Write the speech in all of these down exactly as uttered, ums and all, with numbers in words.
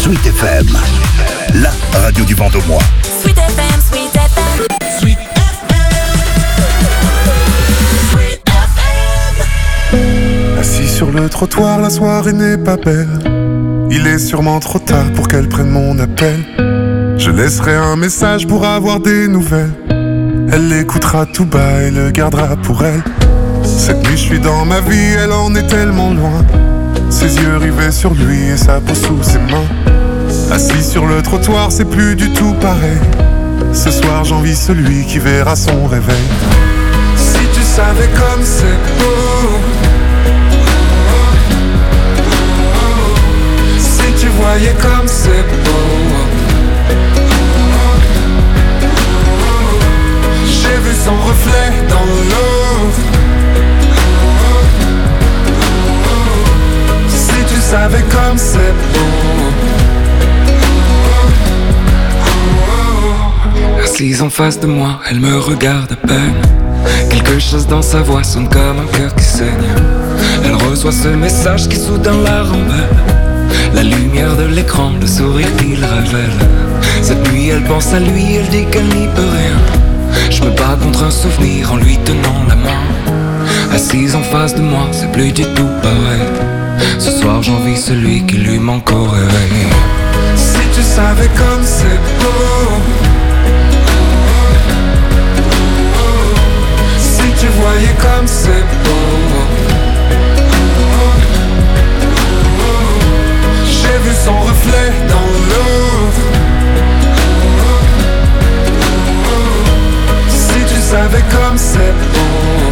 Sweet F M, la radio du Vendomois. Sweet F M, Sweet F M. Sweet F M. Sweet F M. Assis sur le trottoir, la soirée n'est pas belle. Il est sûrement trop tard pour qu'elle prenne mon appel. Je laisserai un message pour avoir des nouvelles. Elle l'écoutera tout bas et le gardera pour elle. Cette nuit je suis dans ma vie, elle en est tellement loin. Ses yeux rivés sur lui et sa peau sous ses mains. Assis sur le trottoir, c'est plus du tout pareil. Ce soir j'envie celui qui verra son réveil. Si tu savais comme c'est beau, si tu voyais comme c'est beau. J'ai vu son reflet dans l'eau. Si tu savais comme c'est beau. Assise en face de moi, elle me regarde à peine. Quelque chose dans sa voix sonne comme un cœur qui saigne. Elle reçoit ce message qui soudain la rembelle. La lumière de l'écran, le sourire qu'il révèle. Cette nuit elle pense à lui, elle dit qu'elle n'y peut rien. Je me bats contre un souvenir en lui tenant la main. Assise en face de moi, c'est plus du tout pareil. Ce soir j'envie celui qui lui manque au réveil. Si tu savais comme c'est beau, si tu voyais comme c'est beau. J'ai vu son reflet dans l'eau. Si tu savais comme c'est beau.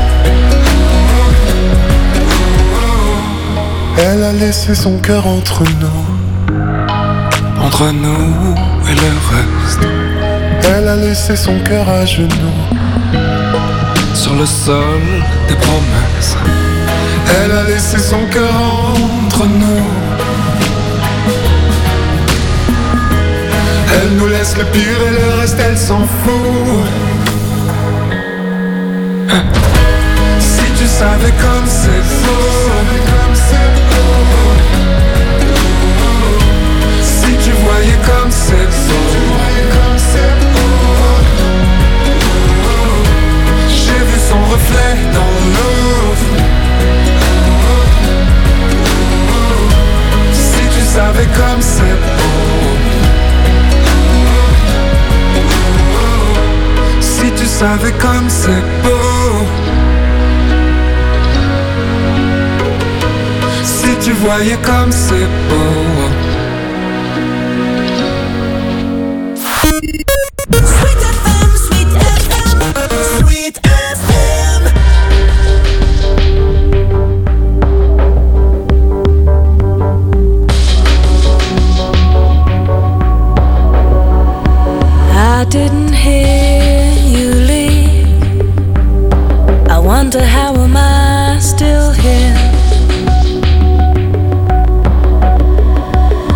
Elle a laissé son cœur entre nous. Entre nous et le reste. Elle a laissé son cœur à genoux. Sur le sol des promesses. Elle a laissé son cœur entre nous. Elle nous laisse le pire et le reste elle s'en fout. Si tu savais comme c'est beau. Si tu voyais comme c'est beau. J'ai vu son reflet dans l'eau. Si tu savais comme c'est beau. Si tu savais comme c'est beau. Si tu voyais comme c'est beau. Sweet F M, Sweet F M, Sweet F M. I didn't hear you leave. I wonder how am I still here.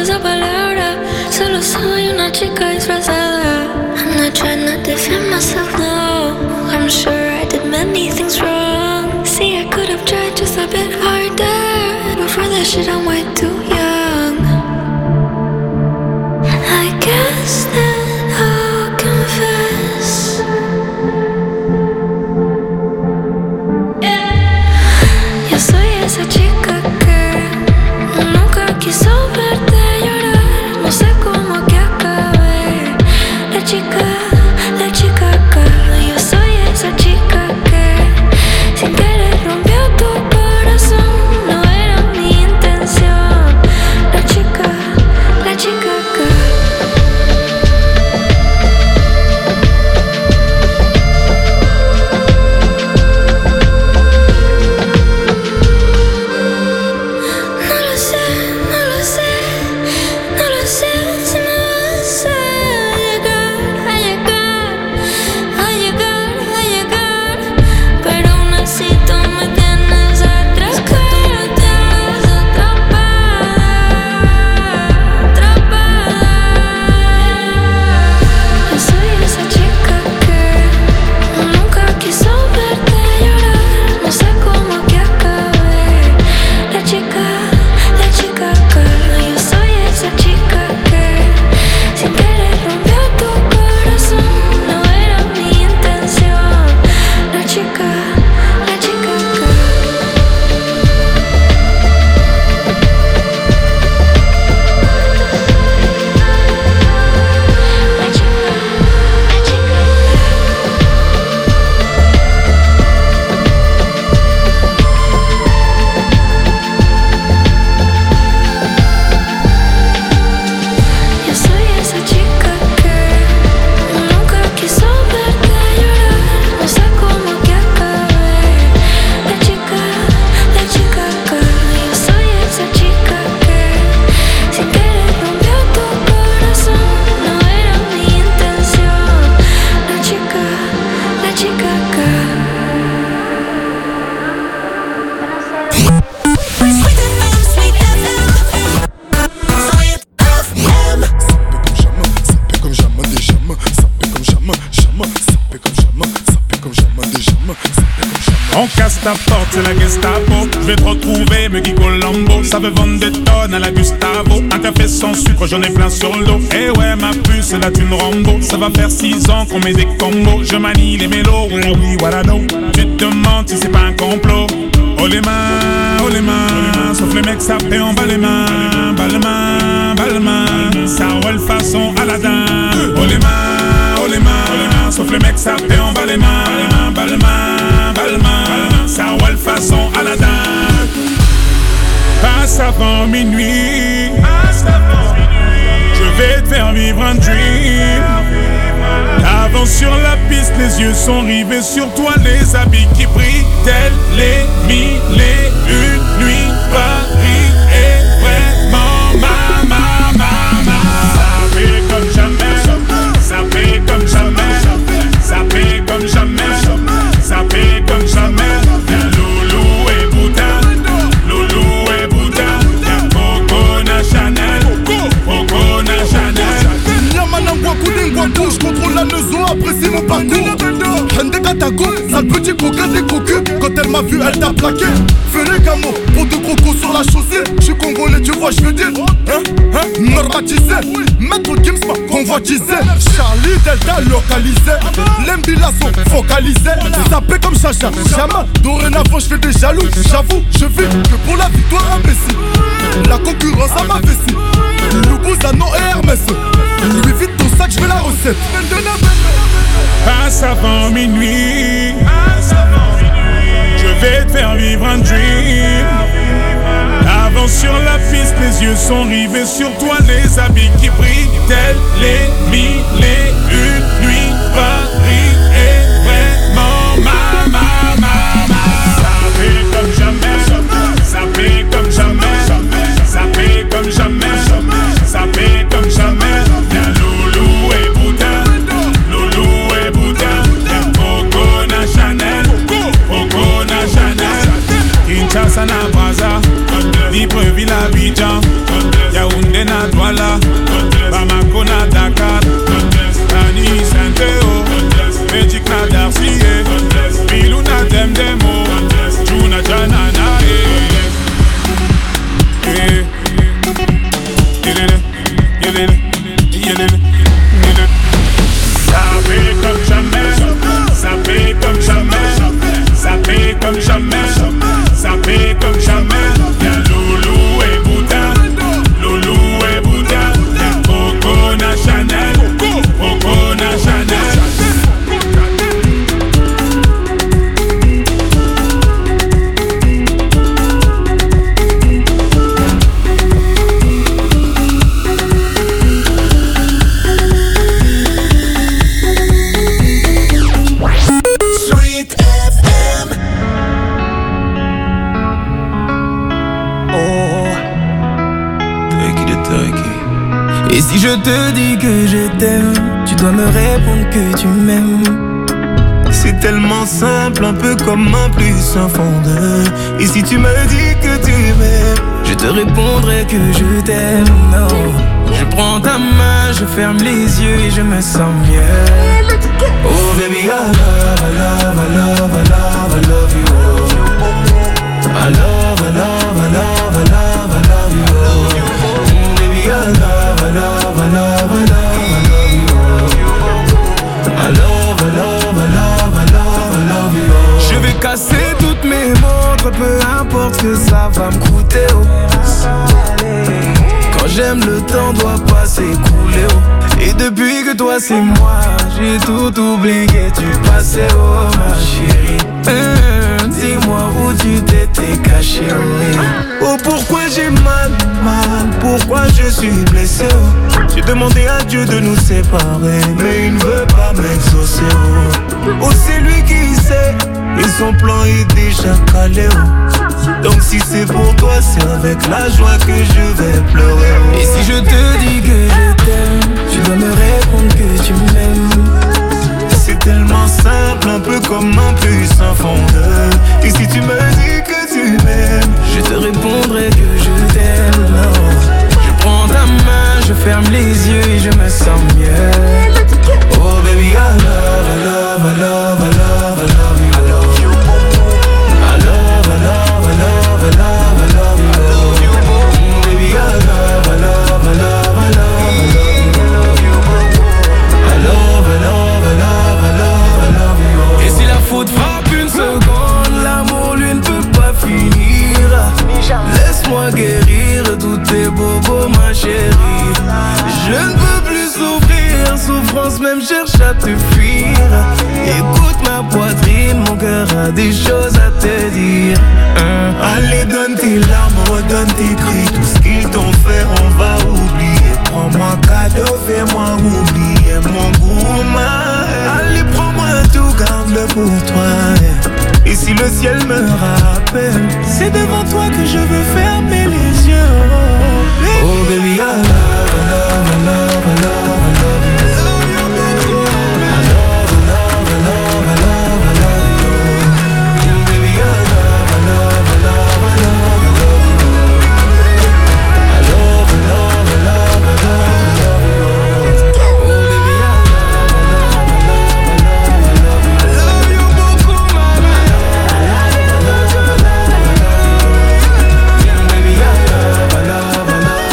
esa palabra. Solo soy una chica disfrazada. I'm not trying to defend myself, no. I'm sure I did many things wrong. See, I could have tried just a bit harder, but for that shit I'm way too young. I guess that I'll confess. Yo soy esa chica que nunca quiso verte llorar. No sé cómo que acabé. La chica, la chica que yo soy esa chica que sin querer rompió tu corazón. No era mi intención. La chica, la chica que On casse ta porte, c'est la Gestapo. Je vais te retrouver, me Guy Colombo. Ça veut vendre des tonnes à la Gustavo. Un café sans sucre, j'en ai plein sur le dos. Eh ouais, ma puce, c'est la thune Rambo. Ça va faire six ans qu'on met des combos. Je manie les mélos, voilà oui, voilà no. Tu te demandes si c'est pas un complot. Oh les mains, oh les mains. Sauf les mecs, ça fait en bas les mains. Bas les mains, bas les mains. Ça roule façon Aladdin. Oh les mains, oh les mains. Sauf les mecs, ça fait en bas les mains. Bas les mains, bas les mains. Ça roule façon Aladdin. Passe avant minuit. Je vais te faire vivre un dream. Avance sur la piste, les yeux sont rivés sur toi. Les habits qui brillent, tels les mille et une nuits. Paris est vraiment ma, ma, ma, ma. Ça fait comme jamais, ça fait comme jamais, ça fait comme jamais, ça fait comme jamais. Y'a Loulou et Bouddha, Loulou et Bouddha. Y'a Coco na Chanel, Coco na Chanel. Yamanangwa Koudingwakou, je contrôle la maison, apprécie mon parcours. Hende Katago, sale petit coquin des cocus. Quand elle m'a vu, elle t'a plaqué. Fais les camos, pour deux crocos sur la chaussée. Je suis congolais, tu vois, je veux dire. Hein, hein, normatisé. Maître Gims m'a convoitisé. Charlie Delta localisé. L'embilasso focalisé. Sapé comme Chacha, jamais. Dorénavant, je fais des jaloux. J'avoue, je vis que pour la victoire imbécile. La concurrence à ma vessie. Loubouzanon et Hermès. Lui vite ton sac, je veux la recette. Passe avant minuit. Je vais te faire vivre un dream. Avance sur la piste, les yeux sont rivés sur toi. Les habits qui brillent, tels les mille et une nuits. Paris est vraiment ma, ma, ma, ma. Ça fait comme jamais, ça fait comme jamais, ça fait comme jamais, ça fait comme jamais. Y'a Loulou et Bouddha, Loulou et Bouddha. Y'a Coco na Chanel, Coco na Chanel. Kinshasa na Brazza, Libreville à Abidjan. Yaoundé na Douala. je te dis que je t'aime, tu dois me répondre que tu m'aimes. C'est tellement simple, un peu comme un plus un fond de. Et si tu me dis que tu m'aimes, je te répondrai que je t'aime. Non, je prends ta main, je ferme les yeux et je me sens mieux. Oh baby, I love, I love, I love, I love, I love you. I love, I love, I love, I love, I love you. Mm, baby, I love, I love, I love, I love, I love you. I love, I love, I love, I love, I love you. Je vais casser toutes mes montres, peu importe ce que ça va me coûter. Oh. Quand j'aime, le temps doit pas s'écouler. Oh. Et depuis que toi c'est moi, j'ai tout oublié, tu passais, oh ma chérie. Mmh, dis-moi où tu t'étais caché, oui. Oh pourquoi j'ai mal, mal, pourquoi je suis blessé, oh. J'ai demandé à Dieu de nous séparer, mais il ne veut pas m'exaucer, oh. Oh c'est lui qui sait, et son plan est déjà calé, oh. Donc si c'est pour toi, c'est avec la joie que je vais pleurer, oh. Et si je te dis que je t'aime, tu dois me répondre que tu m'aimes. C'est tellement simple, un peu comme un plus un fond de. Et si tu me dis que tu m'aimes, je te répondrai que je t'aime. Non, je prends ta main, je ferme les yeux et je me sens mieux. Oh baby, I love, I love, I love, I love, I love you. I love you. I love, I love, I love, I love, I love you. Mm, baby, I love, I love, I love, I love. Et si la faute frappe une seconde, l'amour lui ne peut pas finir. Laisse-moi guérir tous tes bobos, ma chérie. Je ne peux plus souffrir, souffrance même cherche à te fuir. Écoute ma poitrine, mon cœur a des choses à te dire. hein. Allez donne tes larmes, redonne tes cris. Tout ce qu'ils t'ont fait on va oublier. Prends-moi cadeau, fais-moi oublier mon gourmand. Allez prends-moi tout, garde-le pour toi. Et si le ciel me rappelle, c'est devant toi que je veux fermer les yeux. Oh baby, I love, I love, I love, I love, I love you. I love, I love, I love, I love, I love you. Baby, I love, I love, I love, I love, I love you. I love, I love, I love, I love, I love you. Oh baby, I love, I love, I love, I love, I love you. I love you beaucoup, mama. I love, I love, I love, I love you. Baby, I love, I love, I love, I love, I love you.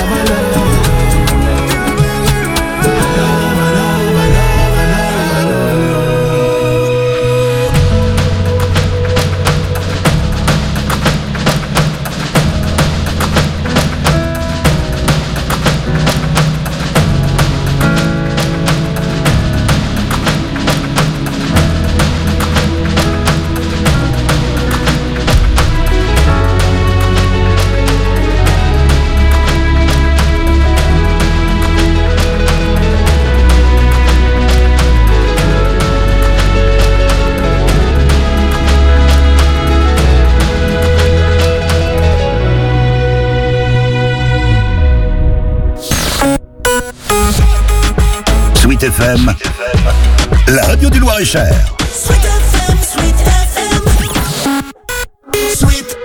Sweet F M, la radio du Loir-et-Cher. Sweet F M, Sweet F M, Sweet F M.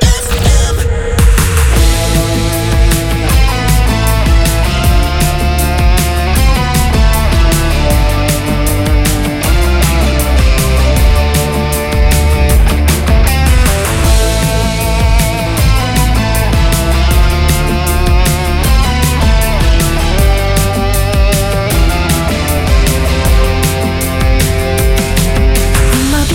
My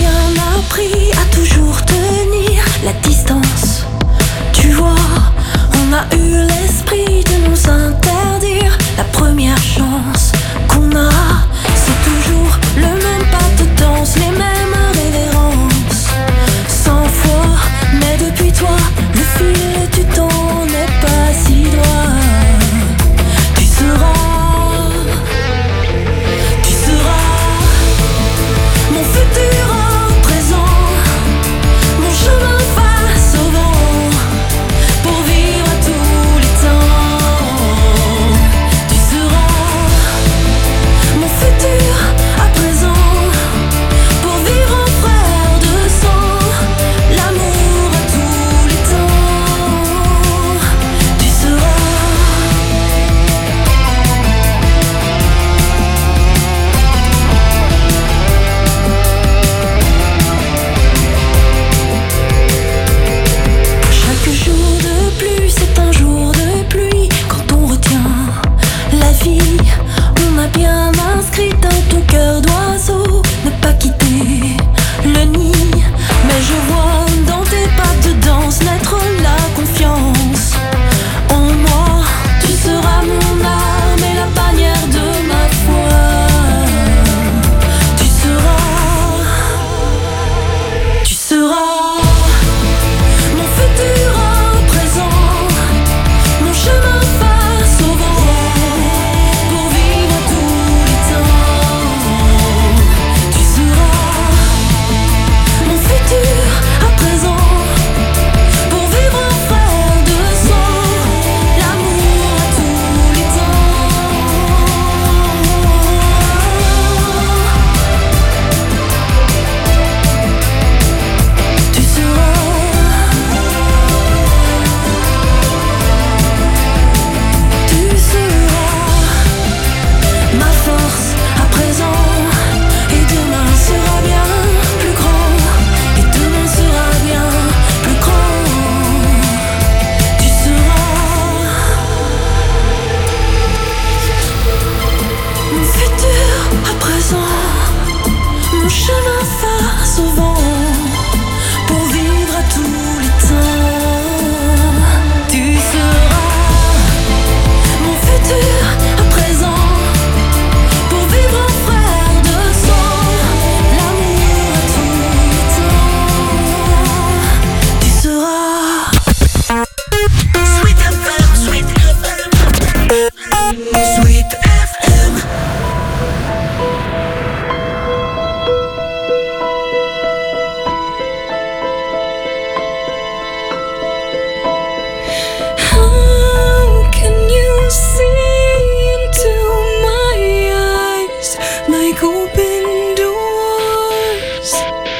like open doors,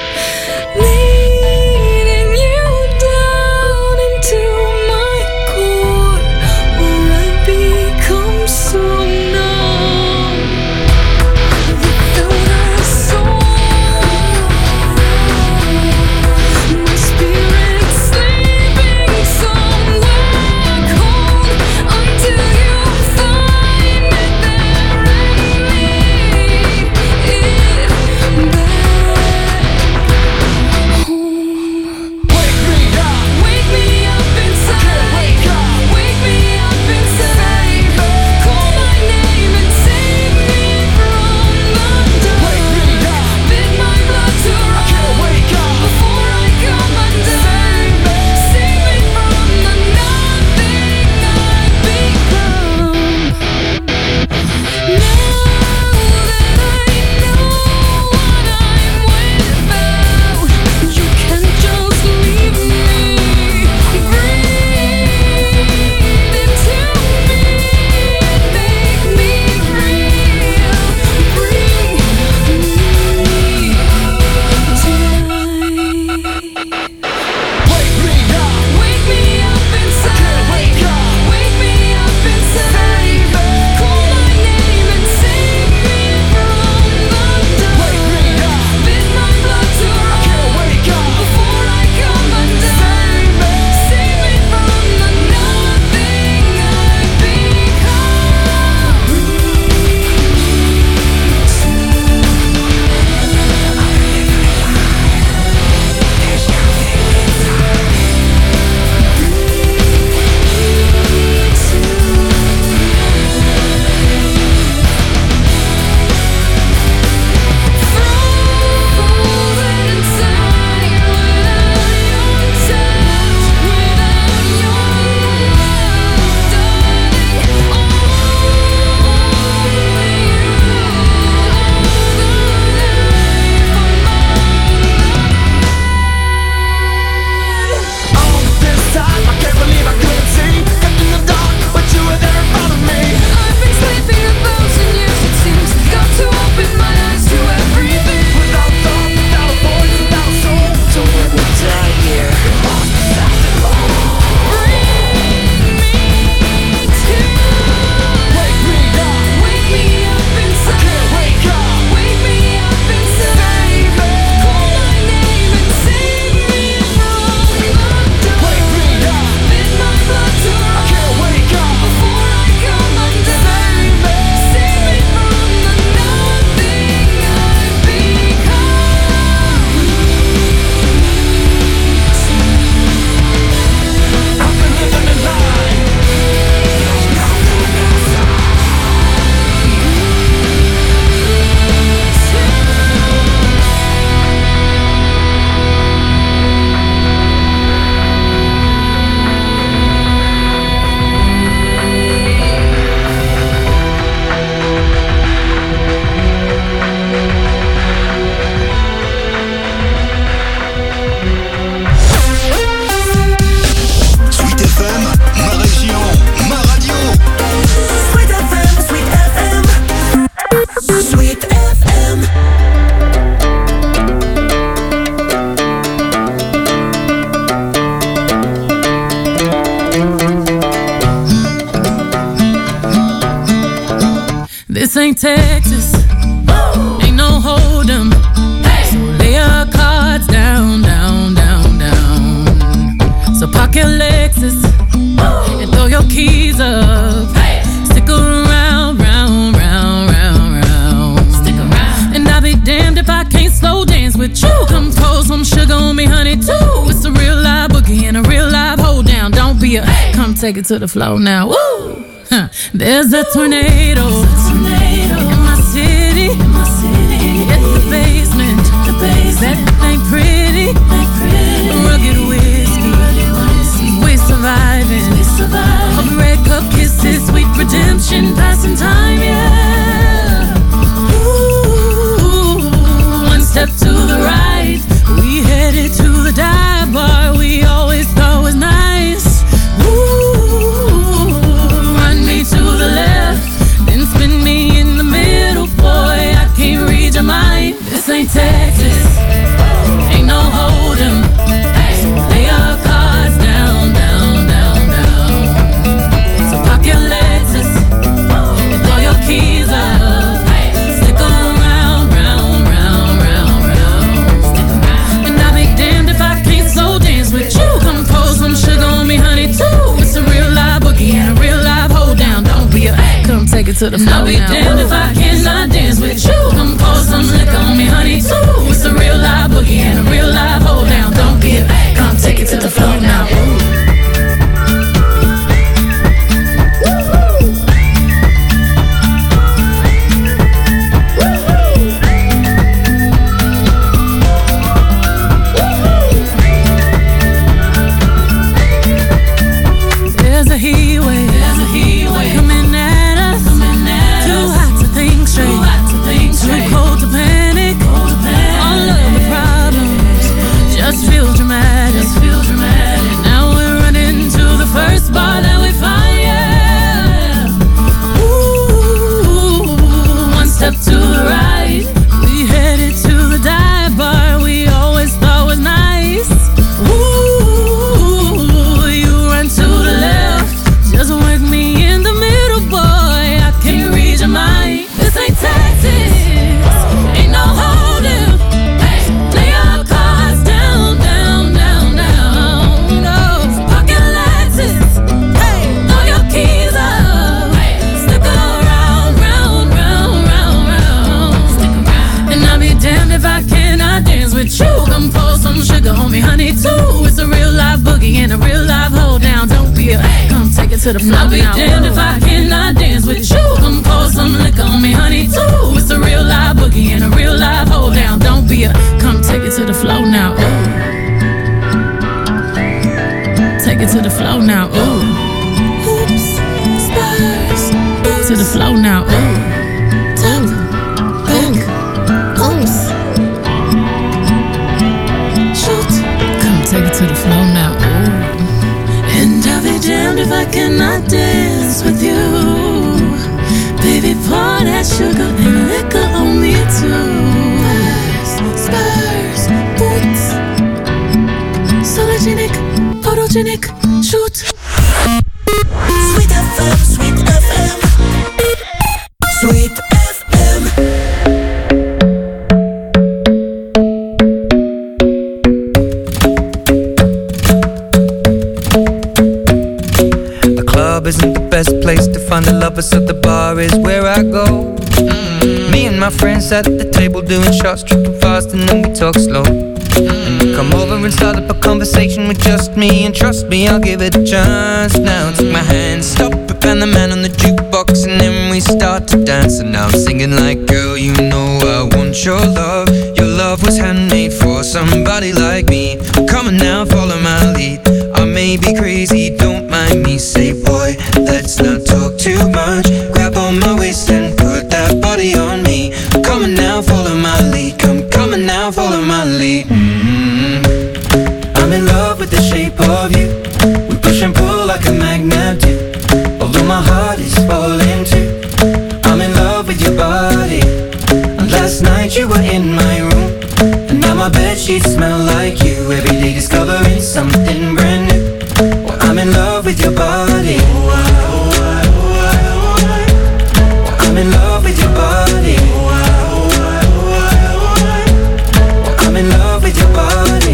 leading you down into my core, where I become so numb without a soul. My spirit sleeping somewhere cold until you find it there and lead it back home. Wake me up, wake me up inside. Wake up, wake me up inside. Call my name and save me from the dark. Wake me up, bid my blood to run. Wake up before I come undone. Save me from the nothing I've become. Now that I know what I'm without, you can't just leave me. Breathe into me and make me real. Bring me tonight. Wake me up, wake me up inside. Wake up, wake me up inside. Call my name and save me from the dark. Wake me up, bid my blood to run. Wake up before I come undone. Save me from the nothing I've become. Frozen inside without your touch, without your love, darling. Only you, All this time, I can't believe I couldn't see. Kept in the dark, but you were there in front of me. I've been sleeping a thousand years, it seems. Got to open my eyes to everything. Without thought, without a voice, without a soul. So when we die here, lost without the law. Bring me to Wake me up, wake me up inside. wake up. Wake me up inside. Call my name and save me from the dark. Wake me up, Bid my blood to run. wake up. Before I come undone. Save me from the nothing I've become. I've been living a lie. Sweet F M, ma région, ma radio. Sweet F M, Sweet F M, Sweet F M. This ain't Texas, ain't no hold'em. So lay your cards down, down, down, down. So park your Lexus and throw your keys up. Stick around, round, round, round, round. Stick around. And I'll be damned if I can't slow dance with you. Come pour some sugar on me, honey, too. It's a real live boogie and a real live hold down. Don't be a come take it to the floor now. Woo! Huh. There's a tornado in my city. It's the basement. That ain't pretty. Rugged whiskey. We surviving. Of red cup kisses, sweet redemption, passing time, yeah. Ooh, one step to the right, we headed to the dive bar we always thought was nice. Ooh, run me to the left, then spin me to the flow. I'll be damned if I cannot dance with you. Come pour some liquor on me, honey, too. It's a real live boogie and a real live hold down. Don't be a babe, come take it to the floor now. To the floor. I'll be damned if I cannot dance with you. Come pour some liquor on me, honey, too. It's a real live boogie and a real live hold down. Don't be a, come take it to the floor now. Ooh. Take it to the floor now. Ooh. Oops, spurs. To the floor now. Ooh. Tap, back, oops. Shoot. Come take it to the floor now. Ooh. And I'll be damned if I cannot dance with you. Baby, pour that sugar and liquor on me too. Spurs, boots, sologenic, photogenic, shoot. Sweet F M, Sweet F M, Sweet F M. Isn't the best place to find a lover, so the bar is where I go. Mm-hmm. Me and my friends at the table doing shots, tripping fast, and then we talk slow. Mm-hmm. And you come over and start up a conversation with just me, and trust me, I'll give it a chance. Now take my hand, stop it, and the man on the jukebox, and then we start to dance. And now I'm singing like, girl, you know I want your love. Your love was handmade for somebody like me. Come on now, follow my lead. I may be crazy, don't mind me. Say, boy, let's not talk too much. Grab on my waist and put that body on me. Come on now, follow my lead. Come, come on now, follow my lead. Mm-hmm. I'm in love with the shape of you. We push and pull like a magnet do. Although my heart is falling too. I'm in love with your body. And last night you were in my room, and now my bedsheets smell like you. Every day discovering something brand new. Well, I'm in love with your body. I'm in love with your body. I'm in love with your body.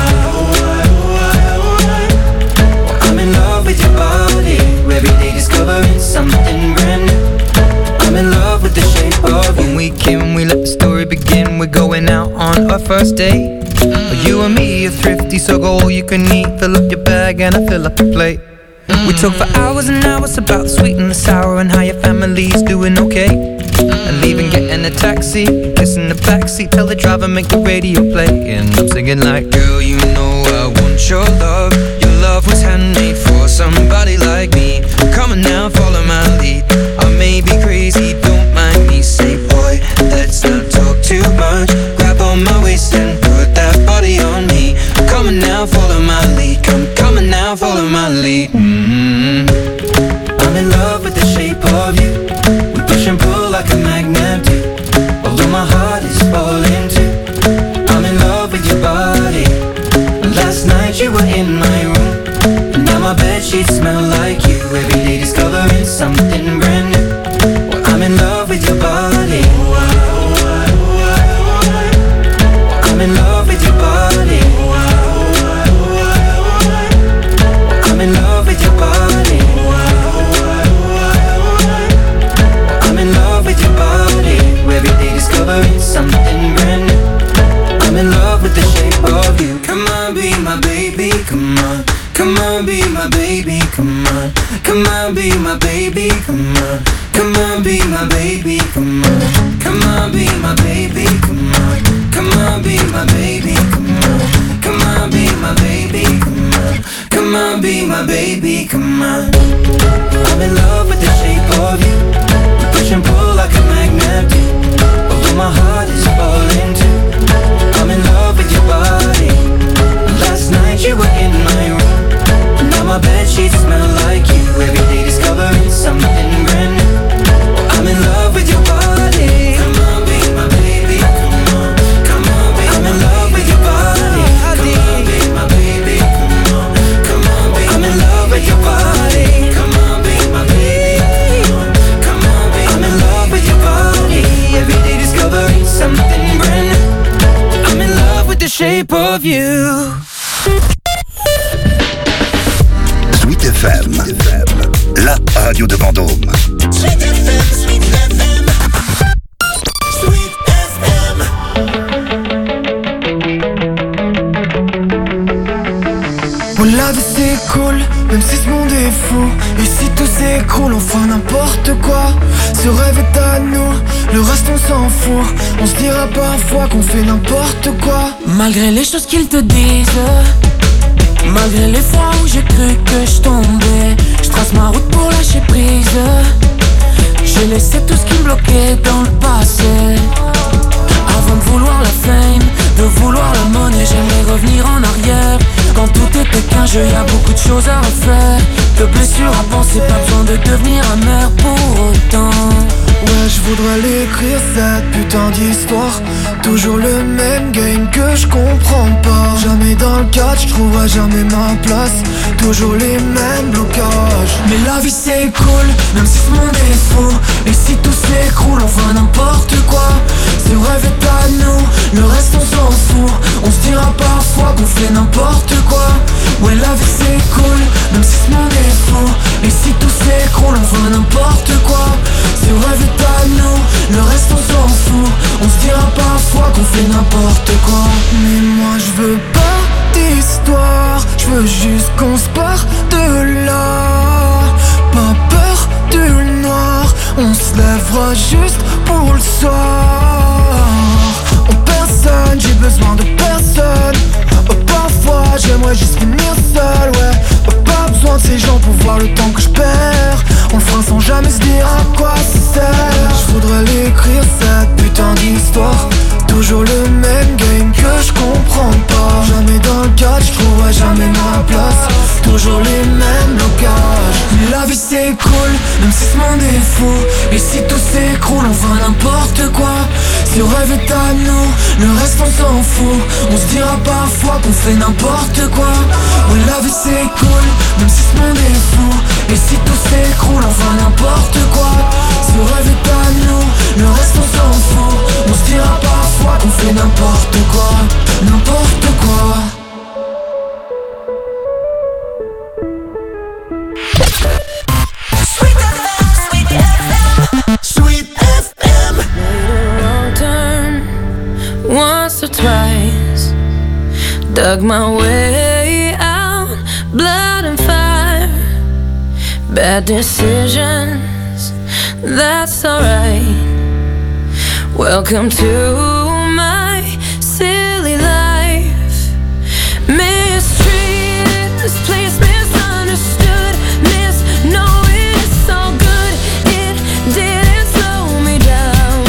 I'm in love with your body. Every day discovering something brand new. I'm in love with the shape of you. When we came, we let the story begin. We're going out on our first date. Mm-hmm. You and me are thrifty, so go all you can eat. Fill up your bag and I fill up the plate. Mm-hmm. We talk for hours and hours about the sweet and the sour, and how your family's doing okay. Mm-hmm. And leaving, getting a taxi, kissing the backseat, tell the driver make the radio play. And I'm singing like, girl, you know I want your love. Your love was handmade for somebody like me. Come on now, follow my lead. I may be crazy, don't mind me. Say, boy, let's not talk too much. Grab on my waist and put that body on me. Come on now, follow my lead. Come, come on now, follow my lead. Mm-hmm. I'm in love with the shape of you. We push and pull like a magnet do. Although my heart is falling too. I'm in love with your body. Last night you were in my room, and now my bedsheets smell like you. Every day discovering something brand new. something brand new. I'm in love with the shape of you. Come on, be my baby, come on. Come on, be my baby, come on. Come on, be my baby, come on. Come on, be my baby, come on. Come on, be my baby, come on. Come on, be my baby, come on. Come on, be my baby, come on. Come on, be my baby, come on. I'm in love with the shape of you. We push and pull like a magnet do. Although my heart is falling too. I'm in love with your body. Last night you were in my room. Now my bedsheets smell like you. Every day discovering something brand new. I'm in love with your body. Come on, be my baby. Come on, come on, be I'm in love with your body. Come on, be my baby. Come on, come on, be I'm in love with your body. Come on, be my baby. Come on, come on, be I'm in love with your body. Every day discovering something brand new. I'm in love with the shape of you. Sweet F M, la radio de Vendôme. Sweet F M, Sweet F M, Sweet F M. Oh la vie c'est cool, même si ce monde est fou. Et si tout s'écroule, on fera n'importe quoi. Ce rêve est à nous, le reste on s'en fout. On se dira parfois qu'on fait n'importe quoi. Malgré les choses qu'ils te disent, malgré les fois où j'ai cru que je tombais, je trace ma route pour lâcher prise. J'ai laissé tout ce qui me bloquait dans le passé. Avant de vouloir la fame, de vouloir la monnaie, j'aimerais revenir en arrière. Quand tout était qu'un jeu, y'a beaucoup de choses à refaire. De blessures à penser, pas besoin de devenir amer pour autant. Ouais, je voudrais l'écrire cette putain d'histoire. Toujours le même game que je comprends pas. Jamais dans le catch, je trouverai jamais ma place. Toujours les mêmes blocages. Mais la vie c'est cool, même si ce monde est fou. Et si tout s'écroule, on fera n'importe quoi. Ce rêve est à nous, le reste on s'en fout. On se dira parfois qu'on fait n'importe quoi. Ouais, la vie c'est cool, même si ce monde est fou. Et si tout s'écroule, on fera n'importe quoi. Ce rêve est à nous, le reste on s'en fout. On se dira parfois qu'on fait n'importe quoi. Mais moi je veux pas d'histoire, je veux juste qu'on se part de là. Pas peur du noir, on se lèvera juste pour le soir. Oh personne, j'ai besoin de personne. Oh parfois j'aimerais juste finir seul, ouais. Oh pas besoin de ces gens pour voir le temps que je perds. On le fera sans jamais se dire à quoi ça sert. Je voudrais l'écrire cette putain d'histoire. Toujours le même game que je comprends pas. Jamais dans le catch, je trouverai jamais ma place. Toujours les mêmes blocages. Mais la vie c'est cool, même si ce monde est fou. Et si tout s'écroule, on fera n'importe quoi. Si le rêve est à nous, le reste on s'en fout. On se dira parfois qu'on fait n'importe quoi. Oui la vie c'est cool, même si ce monde est fou. Et si tout s'écroule, on fera n'importe quoi. Si le rêve est à nous, le reste on s'en fout. On se dira parfois qu'on fait n'importe quoi. N'importe quoi. Sweet F M, Sweet F M, Sweet F M. Made a wrong turn once or twice. Dug my way out, blood and fire. Bad decisions, that's alright. Welcome to my silly life. Mistreated, misplaced, misunderstood, misknowing it's all good. It didn't slow me down.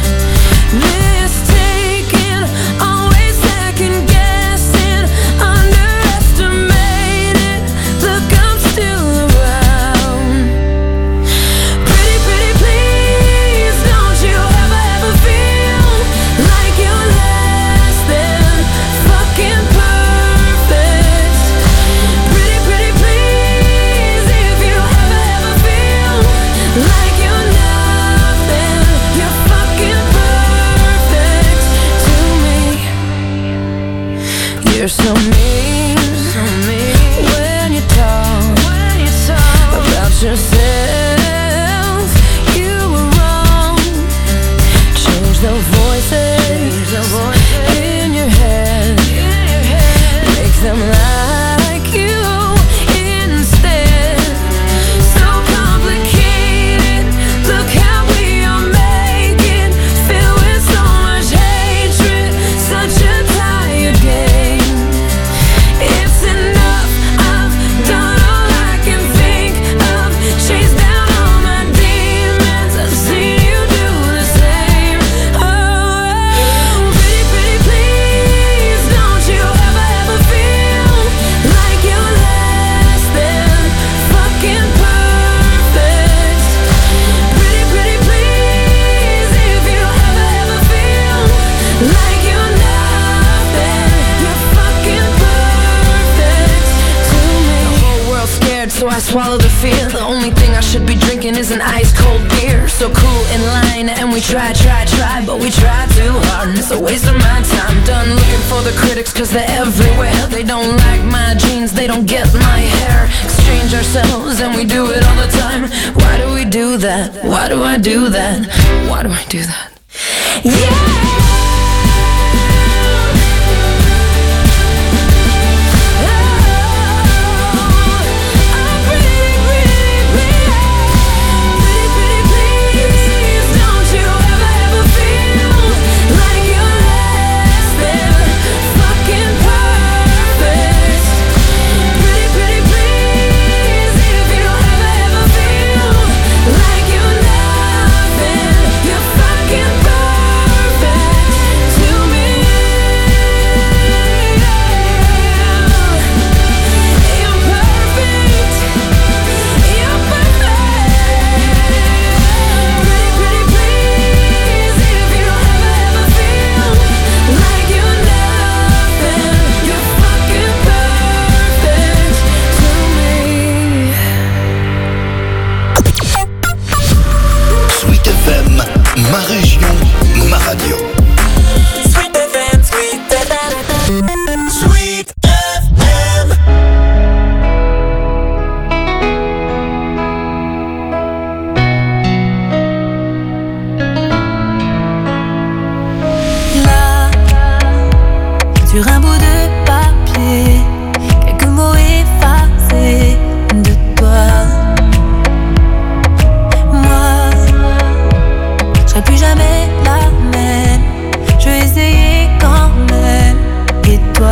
Mistaken, always second guessing, underestimated. Look, I'm still around. Pretty, pretty, please, don't you ever, ever feel like you're less than fucking perfect. Pretty, pretty, please, if you ever, ever feel like you're nothing, you're fucking perfect to me. You're so mean, when you talk about yourself. You were wrong. Change the voices swallow the fear. The only thing I should be drinking is an ice cold beer. So cool in line and we try, try, try, but we try too hard and it's a waste of my time. Done looking for the critics cause they're everywhere. They don't like my jeans, they don't get my hair. Exchange ourselves and we do it all the time. Why do we do that? Why do I do that? Why do I do that? Yeah! Ma région, ma radio. Sweet F M, Sweet F M, Sweet F M. Là, sur un bout de papier, quelques mots effacés de toi. Plus jamais la même. Je vais essayer quand même. Et toi?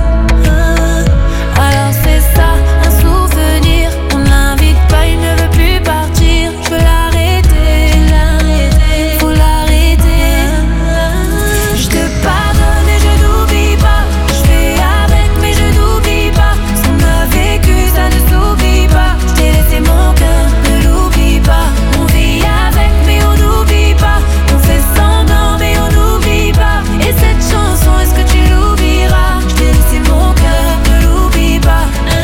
Alors c'est ça, un souvenir. On l'invite pas, il ne veut plus partir. Je veux l'arrêter, l'arrêter, faut l'arrêter. Je te pardonne et je n'oublie pas. Je fais avec mais je n'oublie pas. Ce qu'on a vécu, ça ne s'oublie pas. Je t'ai laissé mon cœur, ne l'oublie pas. On vit avec mais on n'oublie pas. On fait semblant mais on n'oublie pas. Et cette chanson, est-ce que tu l'oublieras? Je t'ai laissé mon cœur, ne l'oublie pas.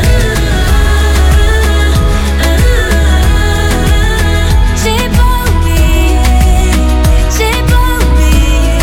J'ai pas oublié, j'ai pas oublié.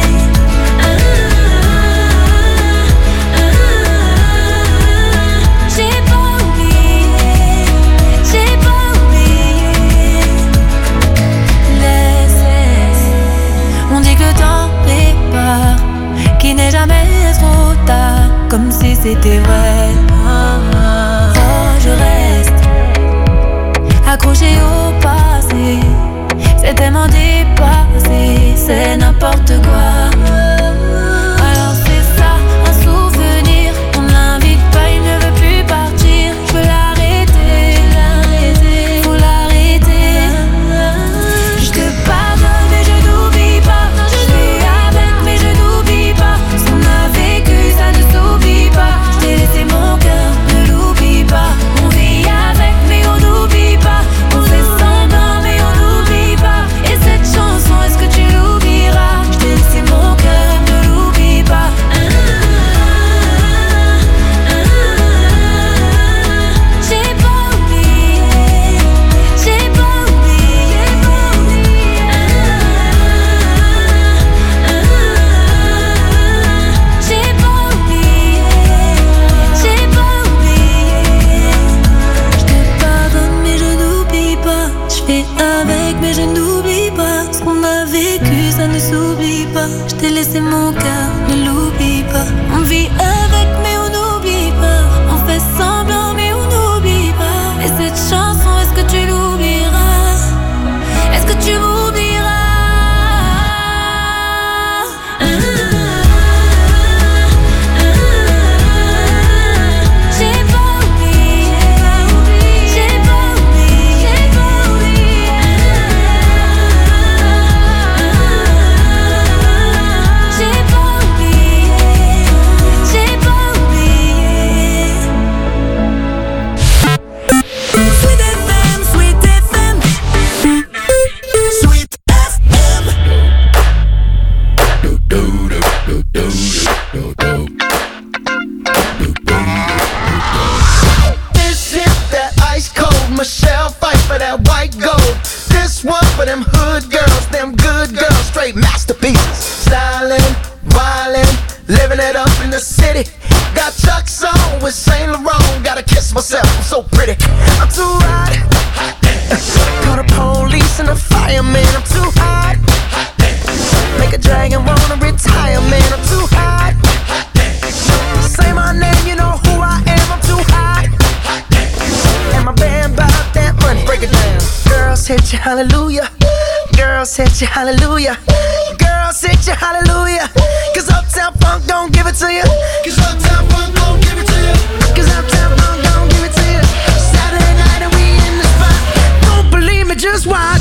J'ai pas oublié, j'ai pas oublié. Laisse, on dit que le temps répare, qu'il n'est jamais trop tard, comme si c'était vrai. Oh, je reste accroché au passé, c'est tellement dépassé, c'est n'importe quoi. Alors c'est ça, un souvenir, on l'invite pas, il ne veut plus partir. Je veux l'arrêter, l'arrêter, faut l'arrêter. Je te pardonne et je n'oublie pas. Je fais avec mais je n'oublie pas. Ce qu'on a vécu, ça ne s'oublie pas. Je t'ai laissé mon cœur, ne l'oublie pas. On vit avec mais on n'oublie pas. On fait semblant mais on n'oublie pas. Et cette chanson, est-ce que tu l'oublieras? Je t'ai laissé mon cœur, ne l'oublie pas. J'ai pas oublié, j'ai pas oublié. J'ai pas oublié, j'ai pas oublié. Je te pardonne mais je n'oublie pas. Je fais avec mais je n'oublie pas. Ce qu'on a vécu ça ne s'oublie pas. Je t'ai laissé mon cœur, ne l'oublie pas. On vit avec mais on n'oublie pas. On fait semblant mais on n'oublie pas. Et cette chanson, est-ce que tu l'oublieras? Est-ce que tu m'oublieras? J'ai pas oublié, j'ai pas oublié, j'ai pas oublié. J'ai pas oublié. the city. Got Chuck's on with Saint Laurent. Gotta kiss myself, I'm so pretty. I'm too hot. Call the police and the fireman. I'm too hot. Make a dragon wanna retire, man. I'm too hot. Say my name, you know who I am. I'm too hot. And my band bought that money. Break it down. Girls hit you, hallelujah. Girls hit you, hallelujah. Girls hit you, hallelujah. Cause Uptown Funk don't give it to you. Cause Uptown Funk don't give it to you. Cause Uptown Funk don't give it to you. Saturday night and we in the spot. Don't believe me, just watch.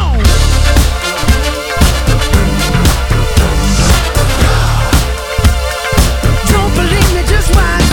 Don't believe me, just watch.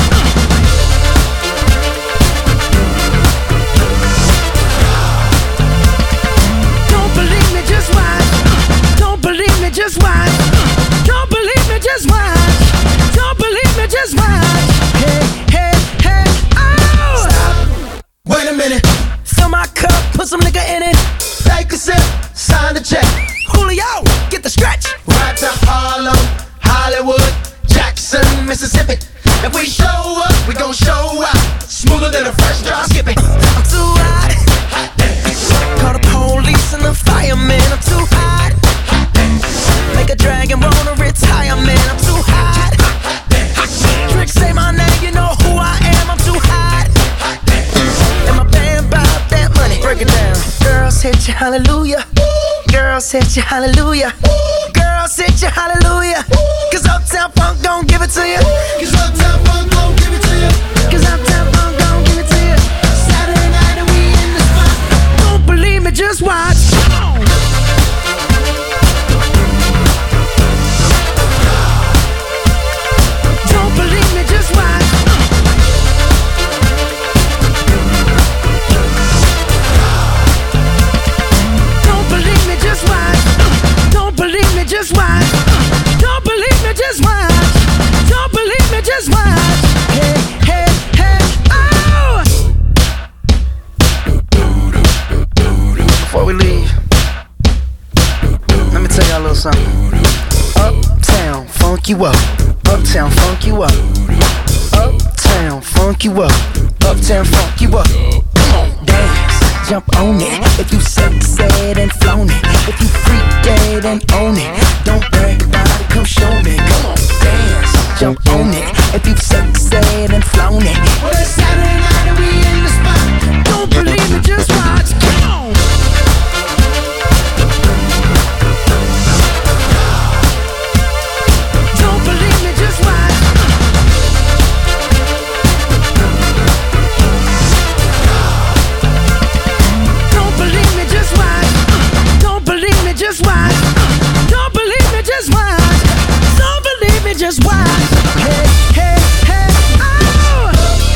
Don't believe me, just watch. Don't believe me, just watch. Don't believe me, just watch. Don't believe me, just watch. Hey, hey, hey, oh! Stop. Wait a minute. Fill my cup, put some nigga in it. Take a sip, sign the check. Julio, get the stretch. Right to Harlem, Hollywood, Jackson, Mississippi. If we show up, we gon' show out. Smoother than a fresh drop skipping. I'm too hot. Call the police and the fireman. I'm too hot. Make a dragon wanna retire, man. I'm too hot. Trick say my name, you know who I am. I'm too hot. And my band bought that money. Break it down. Girls hit you, hallelujah. Girls hit you, hallelujah. Girls hit you, hallelujah. Cause Uptown Funk don't give it to you. Cause Uptown Funk don't give it to you. Cause Uptown Funk don't give it to you. Saturday night and we in the spot. Don't believe me, just watch. Don't believe me, just watch. Don't believe me, just watch. Don't believe me, just watch. Don't believe me, just watch. Don't believe me, just watch. Hey, hey, hey, oh! Before we leave, let me tell y'all a little something. Uptown, funk you up. Uptown, funk you up. Uptown, funk you up. Uptown, funk you up. Come on, dance, jump on it. If you sexed and flown it. If you freak dead and own it. Don't brag about it, come show me. Come on, dance, jump on it. If you sexed and flown it. Well, it's Saturday night and we in the spot. Don't believe it, just watch. Come on. Don't believe me, just watch. Don't believe me, just watch. Don't believe me, just watch. Don't believe me, just watch. Don't believe me, just watch. Hey, hey, hey, oh!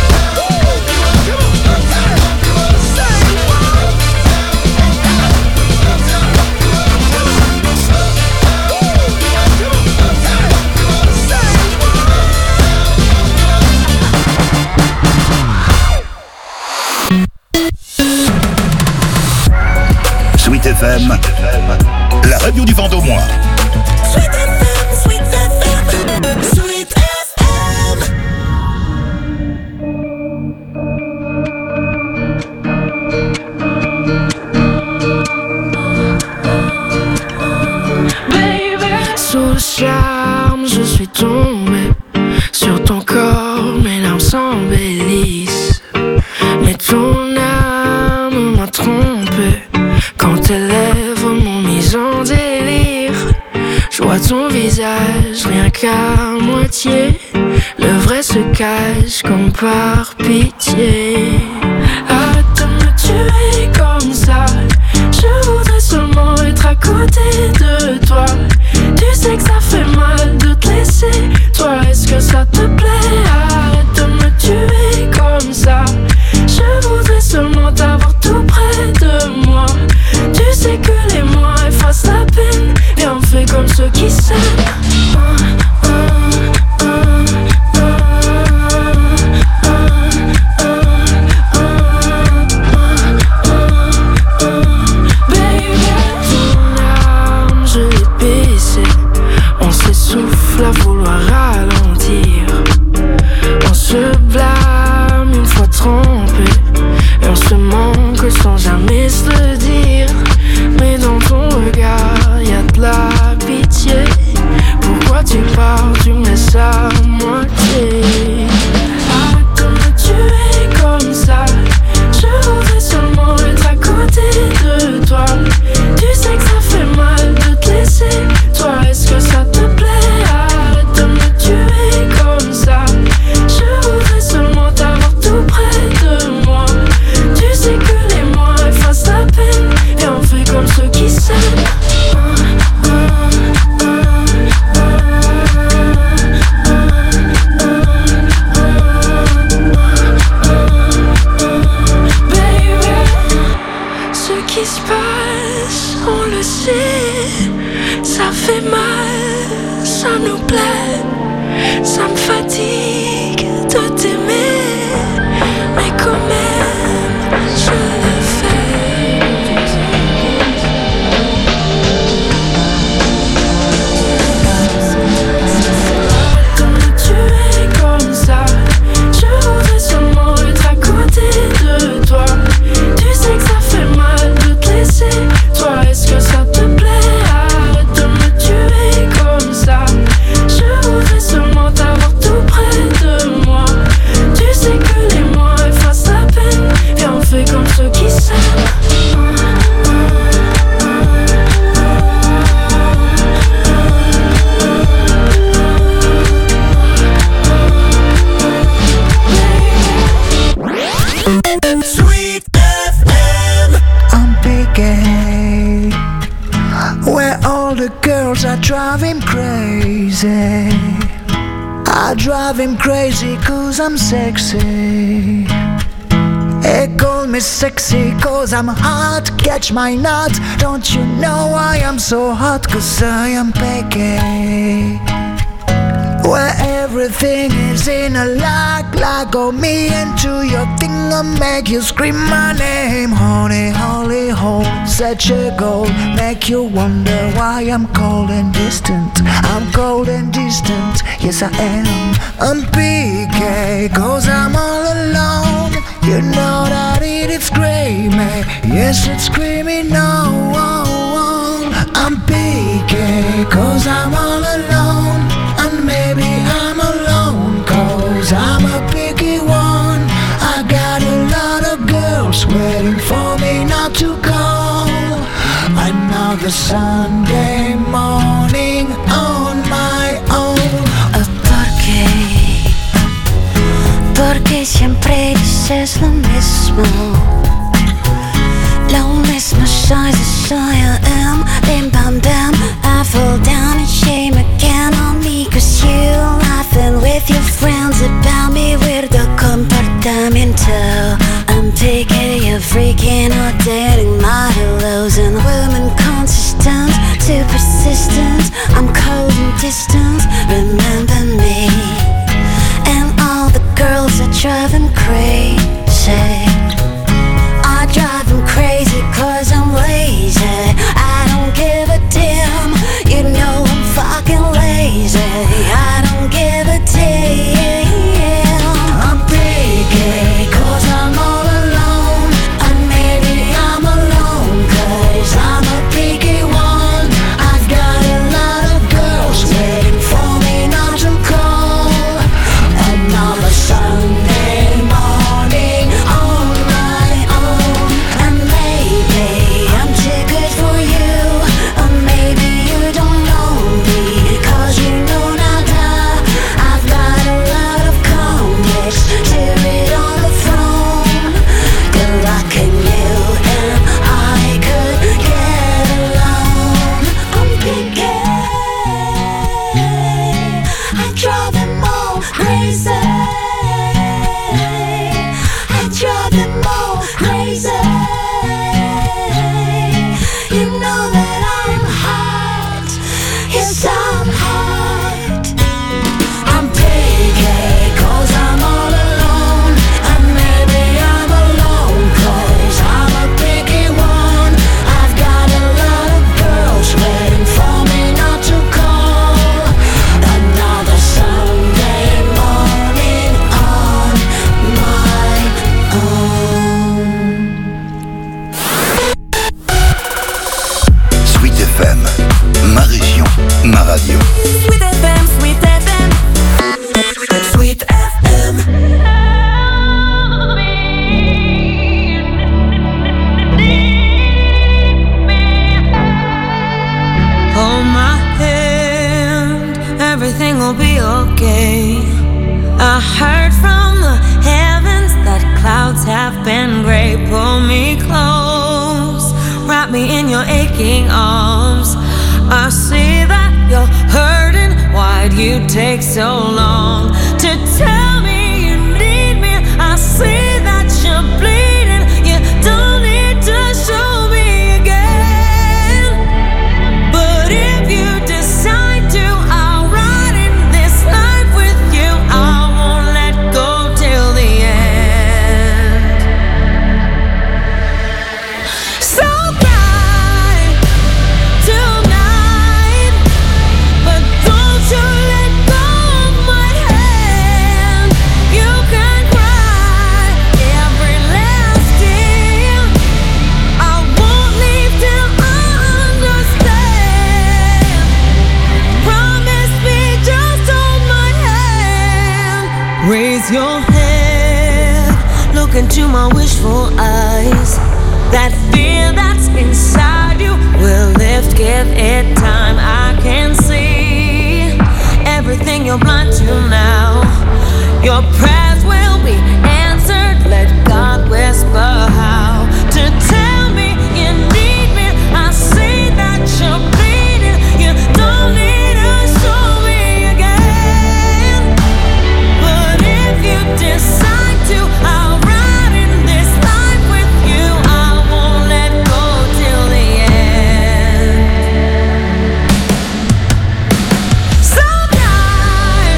Sweet F M, la radio du Vendômois. Sweet F M, Sweet F M, Sweet F M. Baby, sous le charme, je suis tombé sur ton corps, mes larmes s'embellissent. Mais ton âme m'a trompé quand tes lèvres m'ont mise en délire. Je vois ton visage rien qu'à moitié. Le vrai se cache comme par pitié. Arrête de me tuer comme ça. Je voudrais seulement être à côté de toi. Tu sais que ça fait mal de te laisser. Toi, est-ce que ça te plaît? Arrête de me tuer comme ça. Je voudrais seulement t'avoir tout près de moi. Tu sais que les mois effacent la peine. Viens, on fait comme ceux qui s'aiment. uh, uh, uh, uh, uh, uh, uh, Baby, ton âme, je l'ai baissée. On s'essouffle à vouloir ralentir. à moitié. Arrête de me tuer comme ça. Je voudrais seulement être à côté de toi. Tu sais que ça fait mal de te laisser. Toi, est-ce que ça te plaît? Arrête de me tuer comme ça. Je voudrais seulement t'avoir tout près de moi. Tu sais que les mois effacent la peine. Et on fait comme ceux qui s'aiment. Ça fait mal, ça nous plaît, ça me fatigue de t'aimer, mais quand même je le fais. Arrête de me tuer comme ça. Je voudrais seulement être à côté de toi. Tu sais que ça fait mal de te laisser. Toi, est-ce que ça te plaît? Arrête de me tuer comme ça. Je voudrais seulement t'avoir tout près de moi. Tu sais que les mois effacent la peine. Et on fait comme ceux qui s'aiment. Sweet F M. I'm picking where all the girls are driving crazy. I drive him crazy cause I'm sexy. They call me sexy cause I'm hot. Catch my nut. Don't you know why I'm so hot? Cause I am picky. Where everything is in a lock. Lock on me into your thing and make you scream my name. Honey, holy hole, such a goal. Make you wonder why I'm cold and distant. I'm cold and distant, yes I am. I'm P K, cause I'm all alone. You know that it is screaming, yes it's screaming no. I'm P K, cause I'm all alone. And maybe I'm alone, cause I'm a picky one. I got a lot of girls waiting for me not to call. Another Sunday morning on my own. ¿Por qué? Porque siempre dices lo mismo. Lo mismo soy, soy I am. Bim bam bam, I fall down and shame again on me. Cause you laughing with your friends about me. Weirdo comportamiento. I'm picky, you're freaking out, dating my hellos. And women consistent, too persistent. I'm cold and distant, remember me. And all the girls are driving crazy. I drive them crazy cause I'm lazy. I don't give a damn. You know I'm fucking lazy. I don't give a damn. I'm picky cause I'm all alone. And maybe I'm alone cause I'm a picky one. I've got a lot of girls waiting for me not to call. Another Sunday morning on my own. And maybe I'm too good for you. Or maybe you don't know me cause you know nada. I've got a lot of comics to read on the phone. Good luck in you and I could get along. I'm picky. I drive them all crazy. I drive them all crazy. You know that I'm hot. Yes, I'm hot. I'm picky cause I'm all alone. And maybe I'm alone cause I'm a picky one. I've got a lot of girls waiting for me not to call. Another Sunday morning on my own. Sweet F M, ma région, ma radio. everything will be okay. I heard from the heavens that clouds have been gray. Pull me close, wrap me in your aching arms. I see that you're hurting. Why'd you take so long to tell me you need me? I see that you're bleeding. You don't need to show me again. But if you decide to, I'll ride in this life with you. I won't let go till the end. So cry tonight, but don't you let go of my hand. You can cry every last tear. I won't leave till I understand. Promise me, just hold my hand. Raise your head, look into my wishful eyes. That fear that's inside you will lift, give it time. I can see everything you're blind to now. Your prayers will be answered. Let God whisper how to tell me you need me. I see that you're bleeding. You don't need to show me again. But if you decide to, I'll ride in this life with you. I won't let go till the end. So die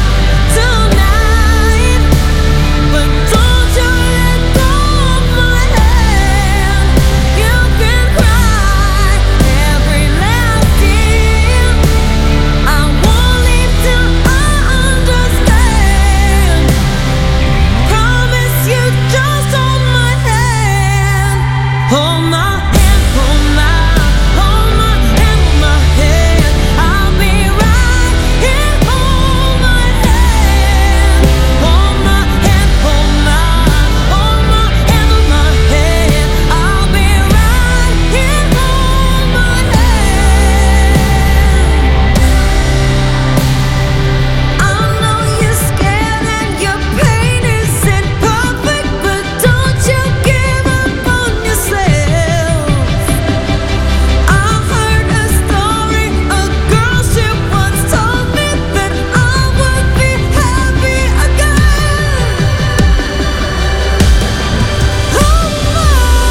tonight, but don't you let go of my hand. You can cry every last tear. I won't leave till I understand. Promise you, just hold my hand. Hold my hand, hold my, hold my hand, hold my hand. I'll be right here. Hold my hand, hold my hand, hold my, hold my hand, hold my hand. I'll be right here. Hold my hand. I know you're scared and your pain isn't perfect, but don't you give up on yourself. I heard a story, a girl she once told me that I would be happy again. Hold my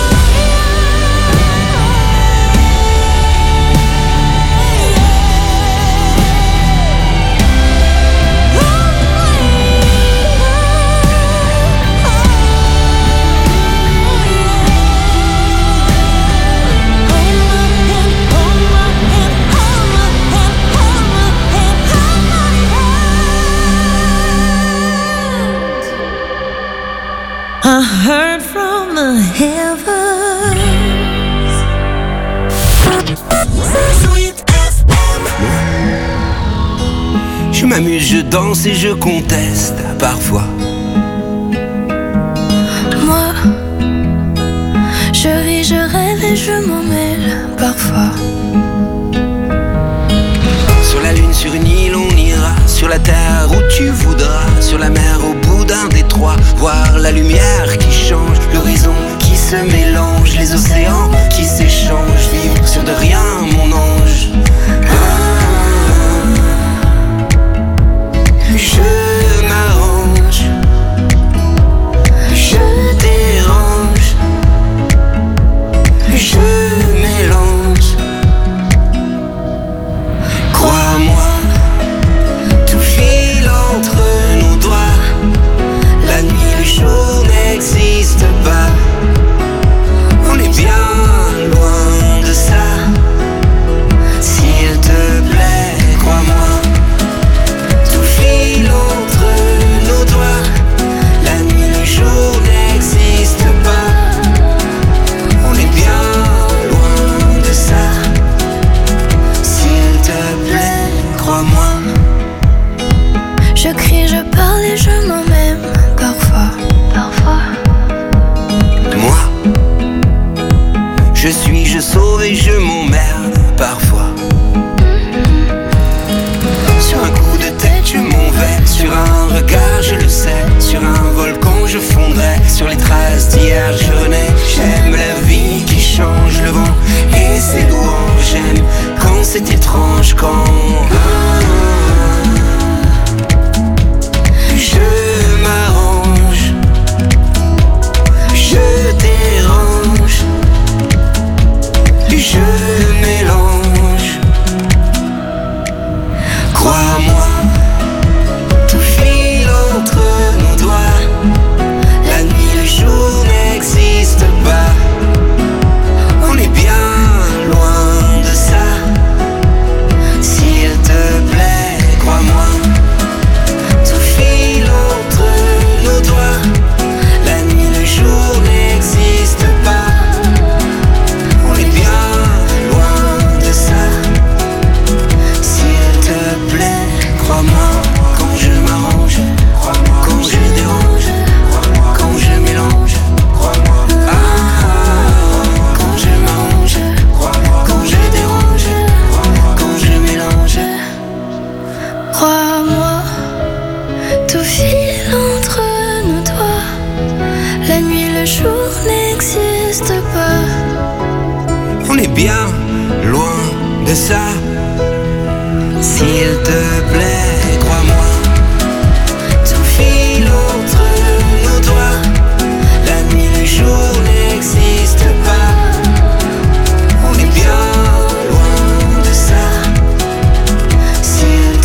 I heard from the heavens. Sweet F M. Je m'amuse, je danse et je conteste parfois. Moi, je ris, je rêve et je m'en mêle parfois. Sur la lune, sur une île, on ira. Sur la terre où tu voudras. Sur la mer, au bout d'un détroit. Voir la lumière qui change. L'horizon qui se mélange. Les océans qui s'échangent. Vivre sur de rien, mon ange. Ah, je m'arrange. Je dérange. Je mélange. Crois-moi, tout file entre nos doigts. La nuit, le jour n'existe pas. On est bien loin de ça. S'il te plaît, crois-moi. Tout file entre nos doigts. La nuit, le jour n'existe pas. On est bien loin de ça. S'il te plaît, crois-moi. Je crie, je parle et je m'en même parfois. Parfois. Moi, je suis, je sauve et je m'emmerde parfois. Sur un coup Crois-moi, tout file entre nos doigts. La nuit, le jour n'existe pas. On est bien loin de ça. S'il te plaît, crois-moi, tout file entre nos doigts. La nuit, le jour n'existe pas. On est bien loin de ça. S'il te plaît, crois-moi, quand je m'arrange, quand je dérange, quand je mélange, ah, quand je m'arrange, quand je dérange, quand je mélange. Crois-moi, tout file entre nos doigts. La nuit, le jour n'existe pas. On est bien loin de ça. S'il te